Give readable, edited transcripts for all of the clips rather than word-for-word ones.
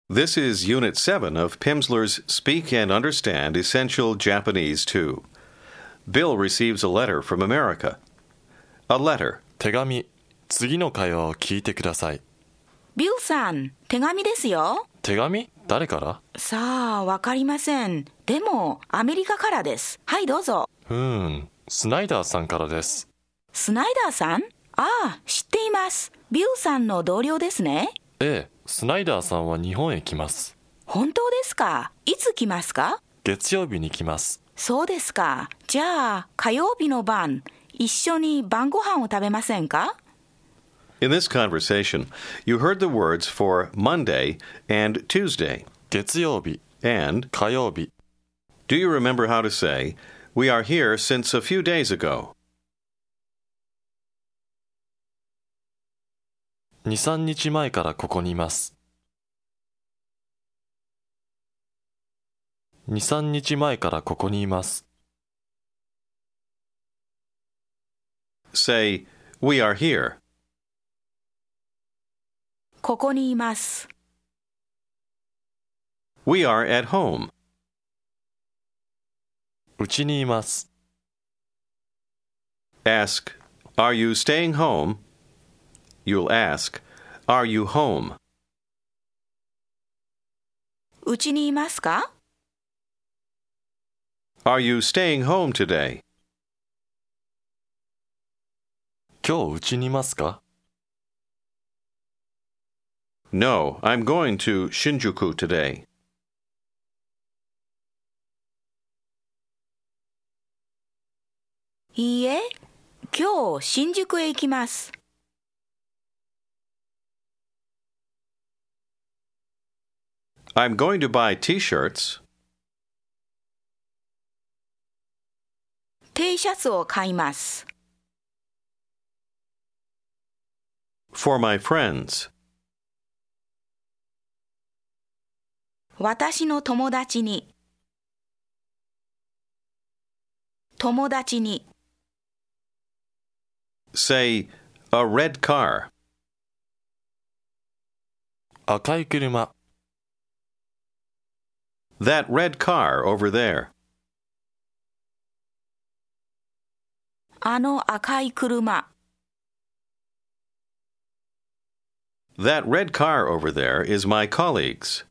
This is Unit 7 of Pimsleur's Speak and Understand Essential Japanese 2. Bill receives a letter from America. A letter. 手紙、次の会話を聞いてください。 ビルさん、手紙ですよ。 手紙？誰から？ さあ、わかりません。でも、アメリカからです。はい、どうぞ。 スナイダーさんからです。 スナイダーさん？ああ、知っています。ビルさんの同僚ですね。 ええ、スナイダーさんは日本へ来ます。 本当ですか？いつ来ますか？ 月曜日に来ます。 そうですか。じゃあ、火曜日の晩、一緒に晩ご飯を食べませんか？ In this conversation, you heard the words for Monday and Tuesday. 月曜日 And, 火曜日。 do you remember how to say, "We are here since a few days ago"? 2、3日前からここにいます。2、3日前からここにいます。 Say, "We are here." ここにいます。 We are at home. うちにいます。 Ask, "Are you staying home?" You'll ask, "Are you home?" うちにいますか？ Are you staying home today? 今日うちにいますか？ No, I'm going to Shinjuku today. いいえ、今日新宿へ行きます。 I'm going to buy T-shirts. T シャツを買います。 For my friends. 私の友達に。友達に。 Say, "A red car." 赤い車。 That red car over there. あの赤い車。 That red car over there is my colleague's.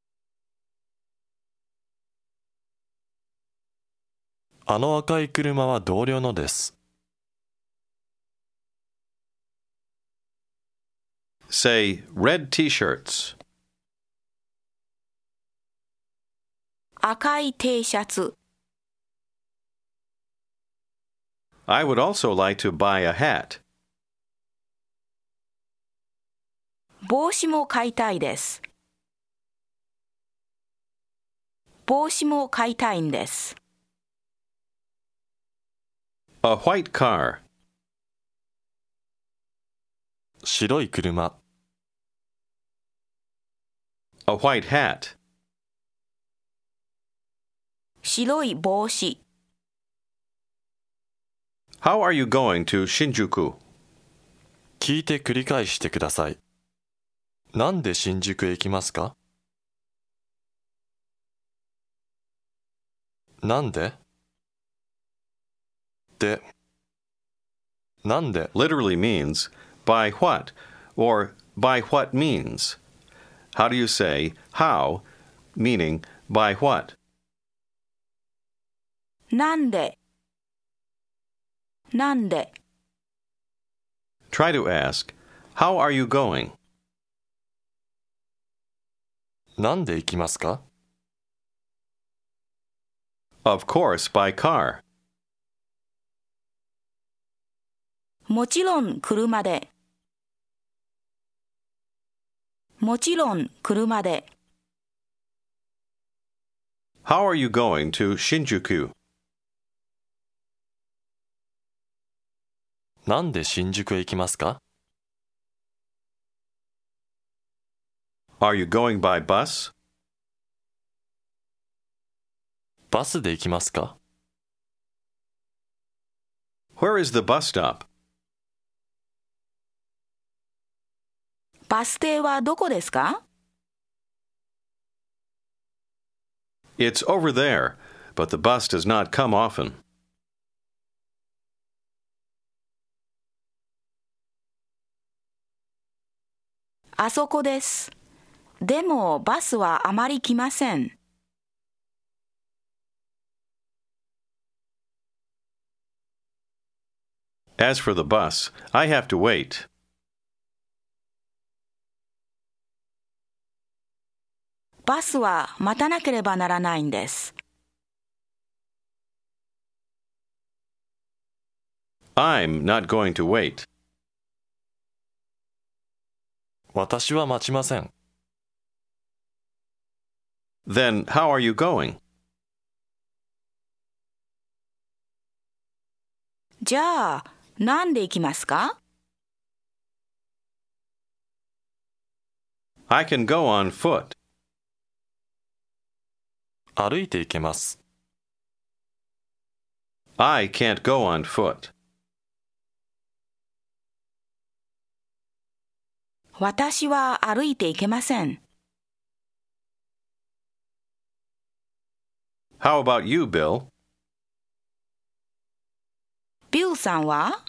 あの赤い車は同僚のです。 Say, "Red T-shirts." 赤い T シャツ。 I would also like to buy a hat. 帽子も買いたいです。帽子も買いたいんです。 A white car. 白い車。 A white hat. 白い帽子。 How are you going to Shinjuku? 聞いて繰り返してください。なんで新宿へ行きますか？なんで？で、なんで？ Literally means by what or by what means. How do you say how, meaning by what? なんで？なんで？ Try to ask, "How are you going?" なんで行きますか？ Of course, by car. もちろん車で。もちろん車で。 How are you going to Shinjuku? なんで新宿へ行きますか？ Are you going by bus? バスで行きますか？ Where is the bus stop? バス停はどこですか？ It's over there, but the bus does not come often. あそこです。でもバスはあまり来ません。 As for the bus, I have to wait. バスは待たなければならないんです。 I'm not going to wait. 私は待ちません。 Then how are you going? じゃあ、なんで行きますか？ I can go on foot. 歩いて行けます。 I can't go on foot. 私は歩いて行けません。 How about you, Bill? ビルさんは？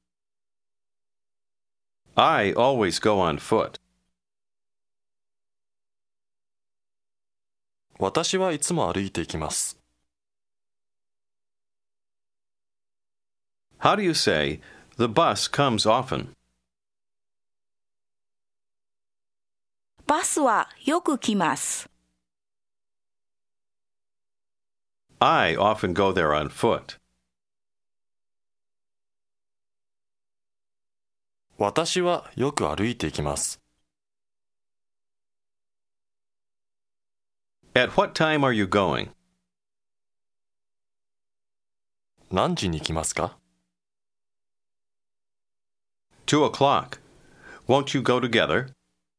I always go on foot. 私はいつも歩いて行きます。 How do you say, the bus comes often? バスはよく来ます。 I often go there on foot. 私はよく歩いて行きます。 At what time are you going? 何時に行きますか？ 2 o'clock. Won't you go together?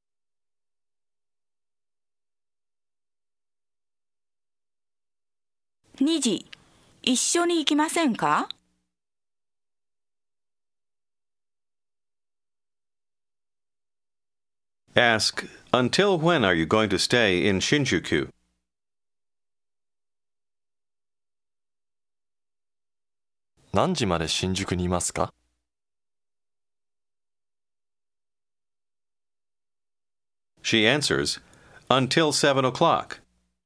2時、一緒に行きませんか？ Ask, until when are you going to stay in Shinjuku? 何時まで新宿にいますか？ She answers, until 7 o'clock.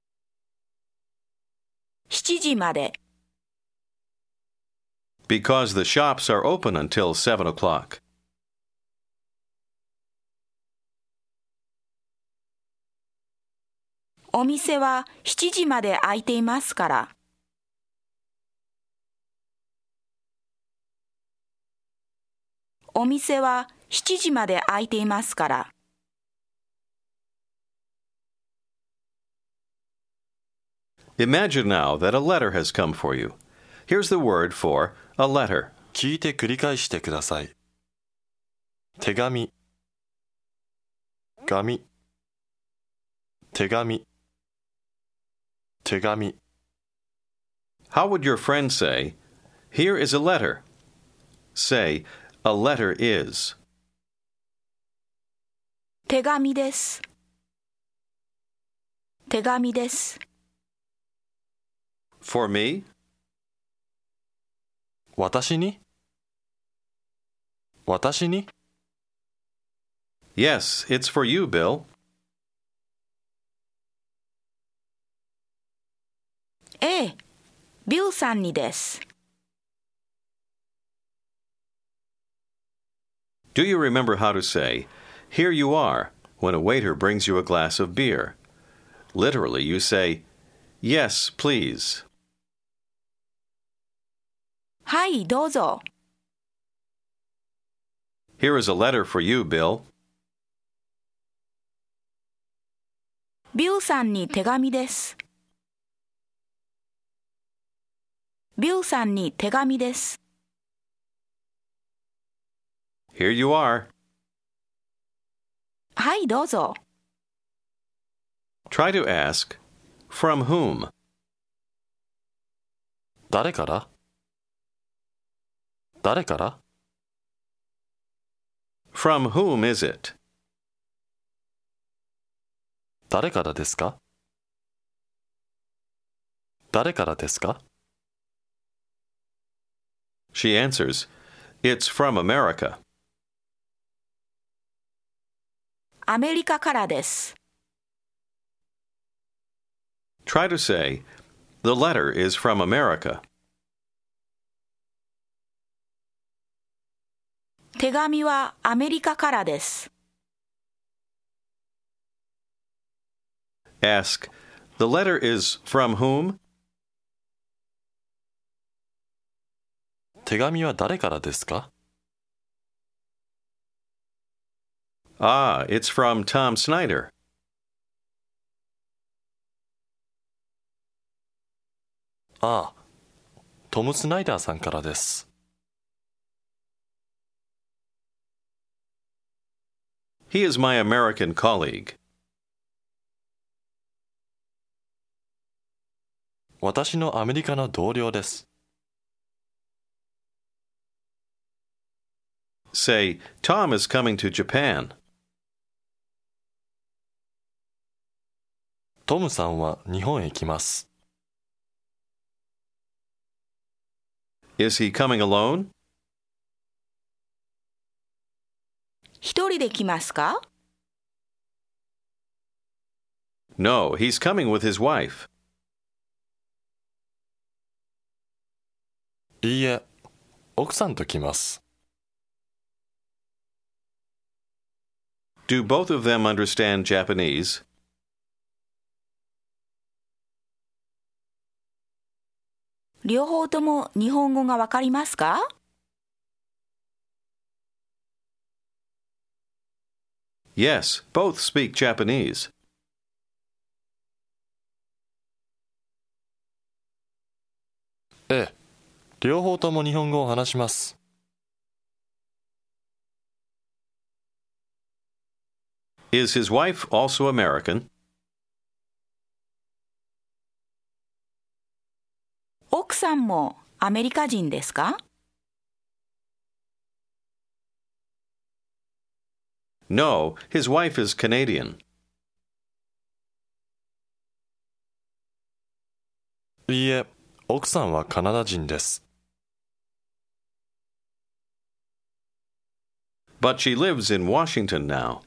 7時まで。 Because the shops are open until 7 o'clock. お店は7時まで開いていますから。お店は7時まで開いていますから。 Imagine now that a letter has come for you. Here's the word for a letter. 聞いて繰り返してください。手紙、紙、手紙、手紙。 How would your friend say, here is a letter? Say, a letter is. 手紙です。手紙です。 For me? 私に？私に？ Yes, it's for you, Bill. ええ、ビルさんにです。 Do you remember how to say, here you are, when a waiter brings you a glass of beer? Literally, you say, yes, please. はい、どうぞ。 Here is a letter for you, Bill. ビルさんに手紙です。ビルさんに手紙です。 Here you are. はい、どうぞ。 Try to ask, from whom? 誰から？誰から？ From whom is it? 誰からですか？ 誰からですか？ She answers, It's from America. アメリカからです。 Try to say, The letter is from America. 手紙はアメリカからです。 Ask, The letter is from whom? 手紙は誰からですか？ Ah, it's from Tom Snyder. ああ、トム・スナイダーさんからです。 He is my American colleague. 私のアメリカの同僚です。 Say, Tom is coming to Japan. トムさんは日本へ来ます。 Is he coming alone? 一人で来ますか？ No, he's coming with his wife. いいえ、奥さんと来ます。 Do both of them understand Japanese? 両方とも日本語がわかりますか？ Yes, both speak Japanese. ええ、両方とも日本語を話します。 Is his wife also American? 奥さんもアメリカ人ですか？ No, his wife is Canadian. いいえ、奥さんはカナダ人です。 But she lives in Washington now.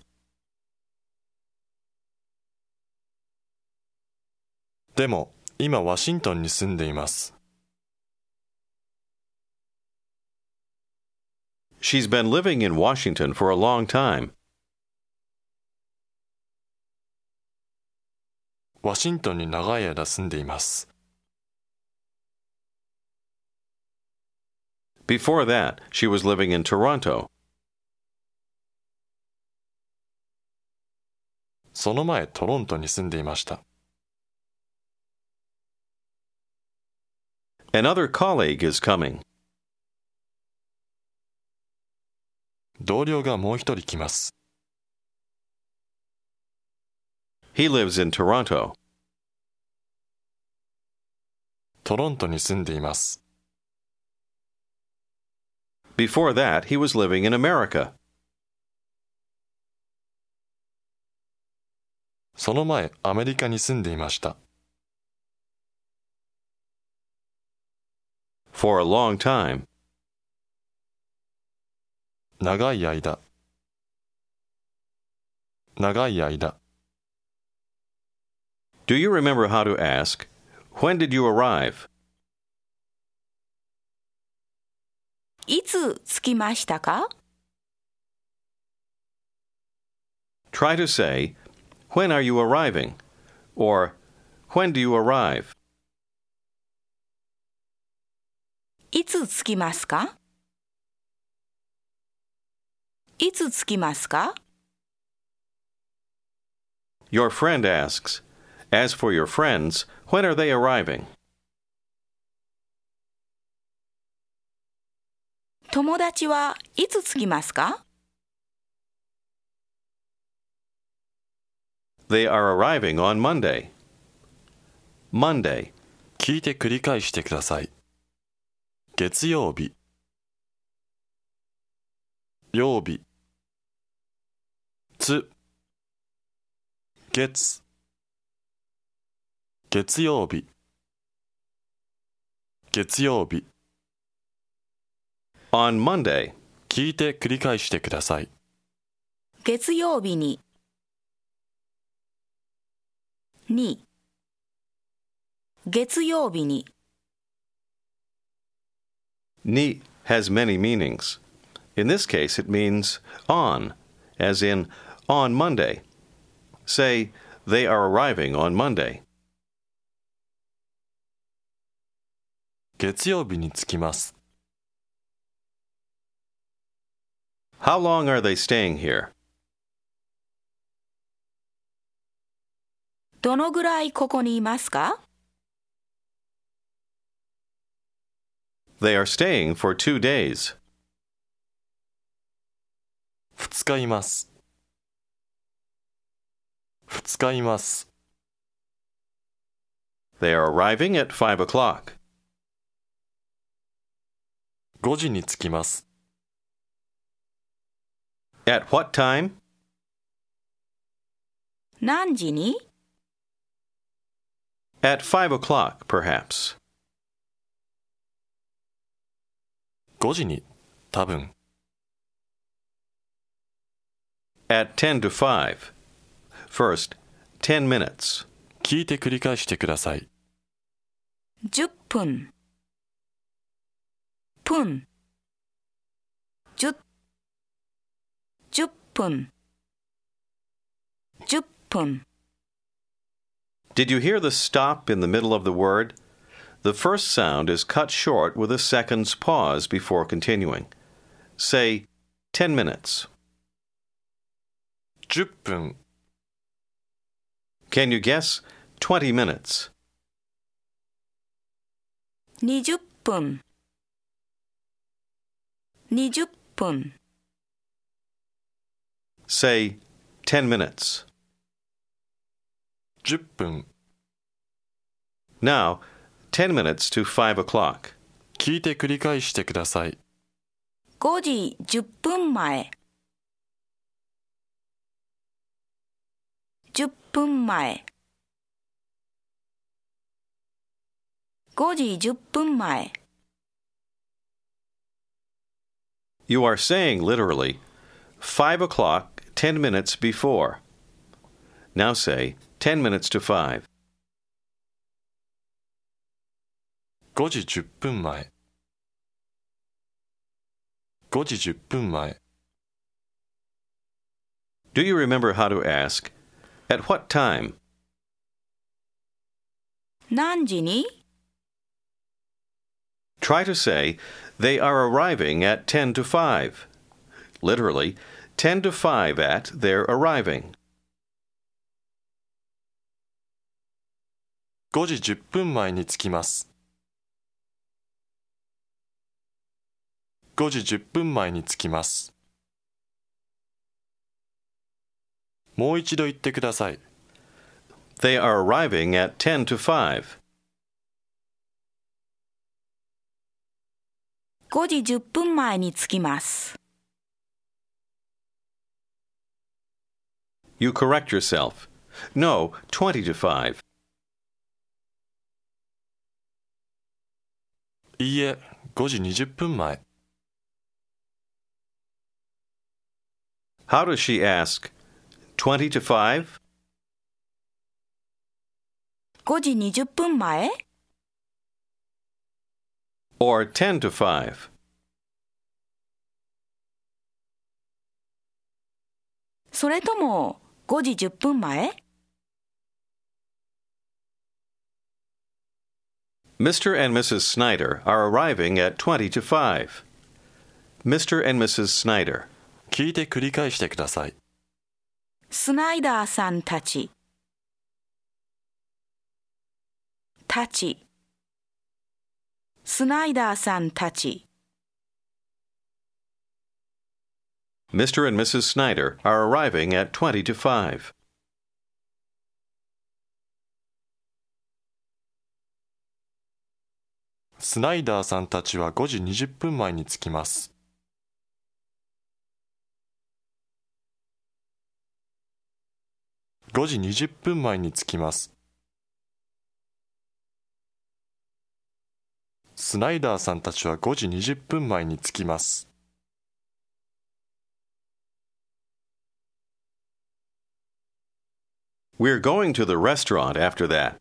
でも、今ワシントンに住んでいます。 She's been living in Washington for a long time. ワシントンに長い間住んでいます。 Before that, she was living in Toronto. その前、トロントに住んでいました。 Another colleague is coming. 同僚がもう一人来ます。 He lives in Toronto. トロントに住んでいます。 Before that, he was living in America. その前、アメリカに住んでいました。 For a long time. 長い間。長い間。 Do you remember how to ask, When did you arrive? いつ着きましたか？ Try to say, When are you arriving? Or, When do you arrive? いつ着きますか？いつ着きますか？ Your friend asks, As for your friends, when are they arriving? 友達はいつ着きますか？ They are arriving on Monday. Monday. 聞いて繰り返してください。月曜日。曜日。月。月曜日。 月曜日。 On Monday. 聞いて繰り返してください。 月曜日に月曜日に Ni has many meanings. In this case, it means on, as in on Monday. Say, they are arriving on Monday. 月曜日に着きます。 How long are they staying here? どのぐらいここにいますか？ They are staying for 2 days. 2日います。2日います。 They are arriving at 5 o'clock. 5時に着きます。 At what time? 何時に At 5 o'clock, perhaps. 5時に、多分。 At 10 to 5. First, 10 minutes. 聞いて繰り返してください。 10分分10分10分 Did you hear the stop in the middle of the word? The first sound is cut short with a second's pause before continuing. Say, 10 minutes. 10分。 Can you guess? 20 minutes. 20分20分 Say, 10 minutes. 10分。 Now, 10 minutes to 5 o'clock. 聞いて繰り返してください。 5時10分前10分前5時10分前 You are saying literally, 5 o'clock, 10 minutes before. Now say, 10 minutes to 5. 5時10分前。5時10分前。 Do you remember how to ask, at what time? 何時に Try to say, they are arriving at 10 to 5. Literally, 10 to 5 at their arriving. 5時10分前に着きます。5時10分前に着きます。もう一度言ってください。 They are arriving at 10 to 5. 5時10分前に着きます。 You correct yourself. No, 20 to 5. いいえ、5時20分前。 How does she ask, 20 to 5? 5時20分前 Or 10 to 5? それとも5時10分前 Mr. and Mrs. Snyder are arriving at 20 to 5. Mr. and Mrs. Snyder. 聞いて繰り返してください。 スナイダーさんたちスナイダーさんたち Mr. and Mrs. Snyder are arriving at 20 to 5. スナイダーさんたちは5時20分前に着きます。5時20分前に着きます。 スナイダーさんたちは5時20分前に着きます。 We're going to the restaurant after that.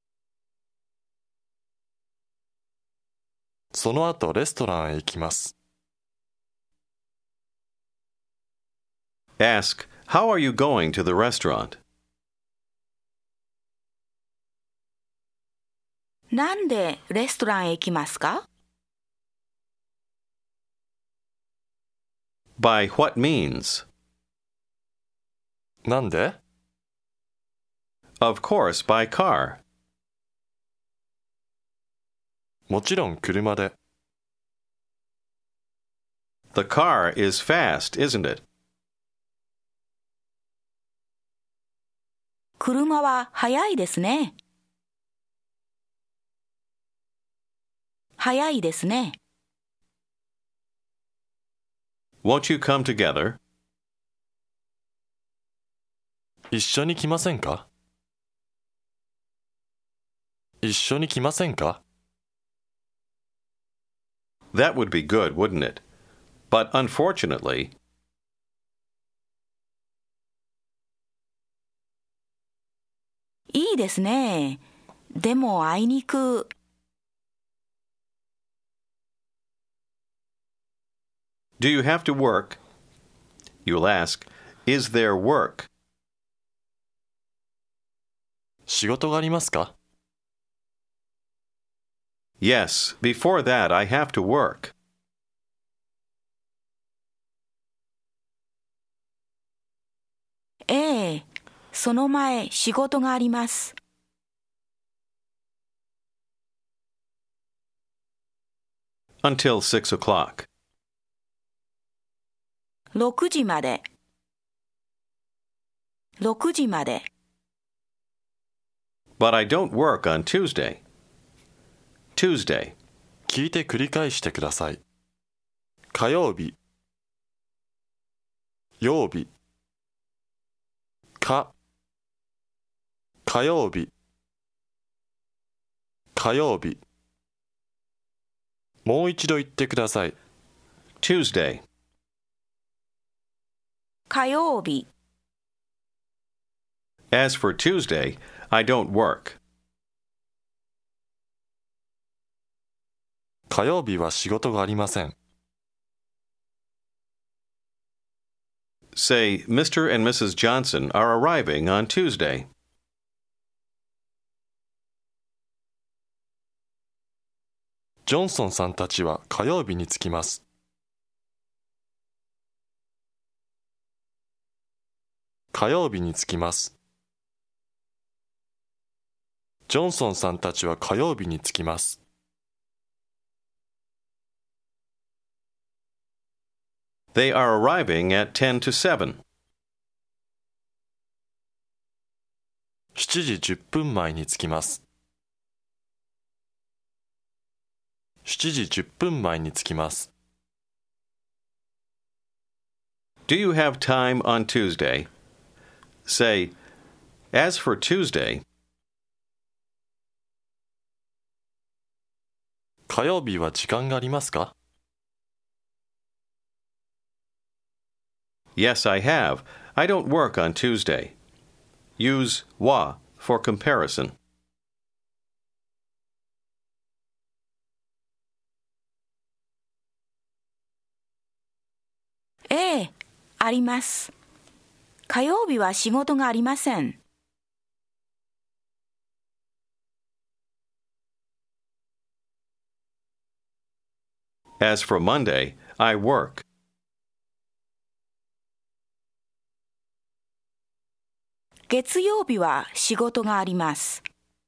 その後レストランへ行きます。 Ask, how are you going to the restaurant? なんでレストランへ行きますか？ By what means? なんで？ Of course, by car. もちろん車で。 The car is fast, isn't it? 車は速いですね。速いですね。 Won't you come together? 一緒に来ませんか？一緒に来ませんか？ That would be good, wouldn't it? But unfortunately, いいですね。でもあいにく。 do you have to work? You'll ask, is there work? 仕事がありますか？ Yes, before that I have to work. ええ、その前仕事があります。 Until 6 o'clock. 6時まで。6時まで。 But I don't work on Tuesday. Tuesday. 聞いて繰り返してください。火曜日、曜日、火曜日、火曜日。もう一度言ってください。 Tuesday. 火曜日。 As for Tuesday, I don't work. 火曜日は仕事がありません。 Say, Mr. and Mrs. Johnson are arriving on Tuesday. ジョンソンさんたちは火曜日に着きます。火曜日に着きます。ジョンソンさんたちは火曜日に着きます。 They are arriving at 10 to 7. 7時10分前に着きます。7時10分前に着きます。 Do you have time on Tuesday? Say, as for Tuesday, 火曜日は時間がありますか？ yes, I have. I don't work on Tuesday. Use wa for comparison. ええ、あります。火曜日は仕事がありません。 As for Monday, I work. 月曜日は仕事があります。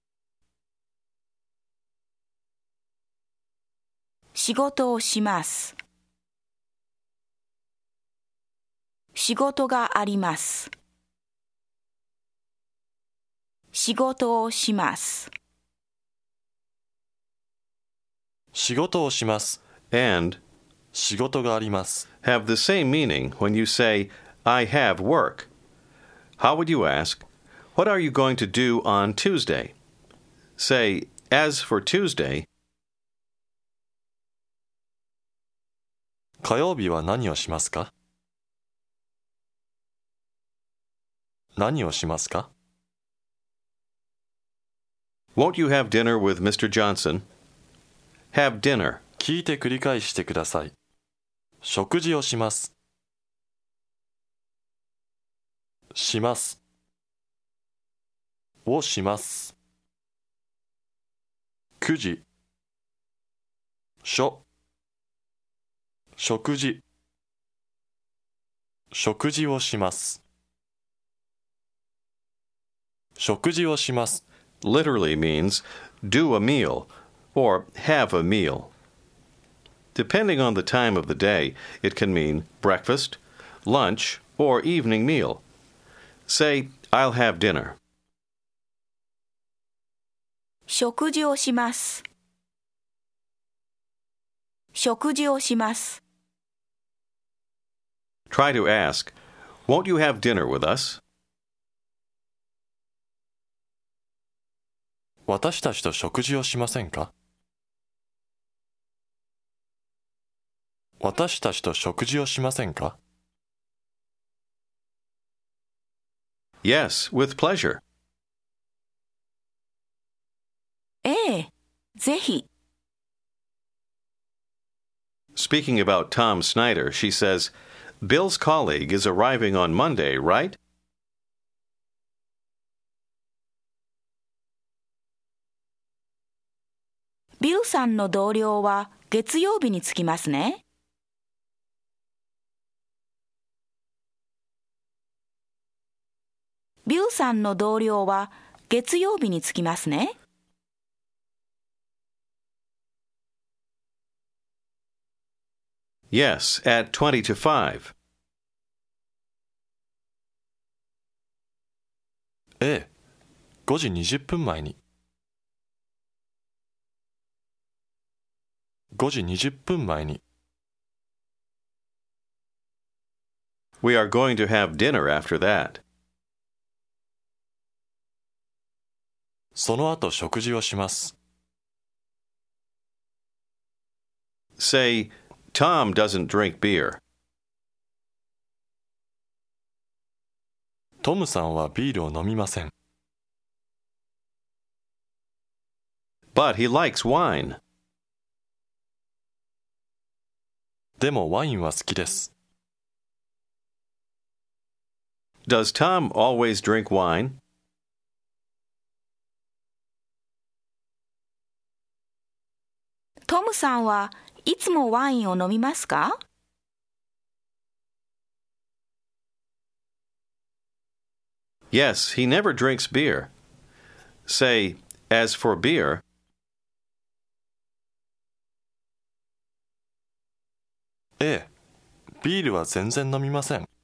仕事をします。仕事があります。仕事をします。 仕事をします。 And 仕事があります。 have the same meaning when you say, I have work. How would you ask, what are you going to do on Tuesday? Say, as for Tuesday, 火曜日は何をしますか？何をしますか？ Won't you have dinner with Mr. Johnson? Have dinner. 聞いて繰り返してください。食事をします。します。をします。9時。食事。食事をします。食事をします。 Literally means do a meal or have a meal. Depending on the time of the day, it can mean breakfast, lunch, or evening meal. Say, I'll have dinner. 食事をします。食事をします。 Try to ask, won't you have dinner with us? 私たちと食事をしませんか？私たちと食事をしませんか？ Yes, with pleasure. ええ、ぜひ。 Speaking about Tom Snyder, she says, Bill's colleague is arriving on Monday, right? ビルさんの同僚は月曜日に着きますね。ビルさんの同僚は月曜日に着きますね。 Yes, at 20 to 5. ええ、5時20分前に。5時20分前に。 We are going to have dinner after that. その後食事をします。 Say, Tom doesn't drink beer. トムさんはビールを飲みません。 But he likes wine. でもワインは好きです。 Does Tom always drink wine? トムさんはいつもワインを飲みますか？ Yes, he never drinks beer. Say, as for beer, ええ、ビールは全然飲みません。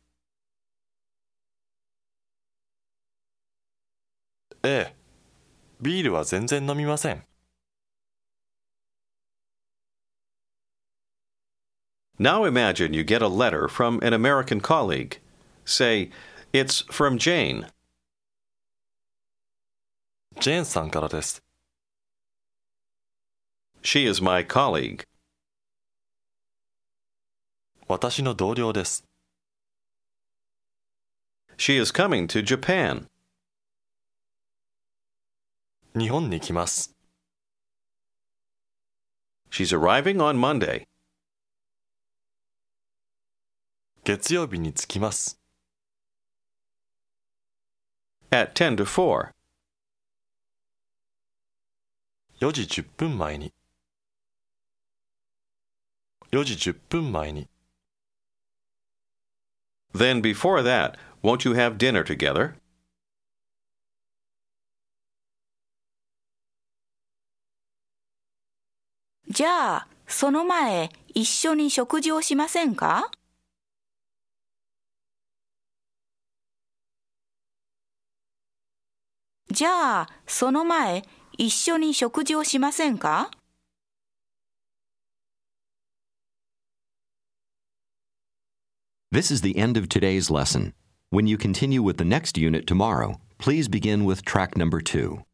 ええ、ビールは全然飲みません。 Now imagine you get a letter from an American colleague. Say, it's from Jane. ジェーンさんからです。 She is my colleague. 私の同僚です。 She is coming to Japan. 日本に来ます。 She's arriving on Monday. 月曜日に着きます。 At 10 to 4. 4時10分前に。4時10分前に。 Then before that, won't you have dinner together? じゃあ、その前、一緒に食事をしませんか？じゃあ、その前、一緒に食事をしませんか？ This is the end of today's lesson. When you continue with the next unit tomorrow, please begin with track number 2.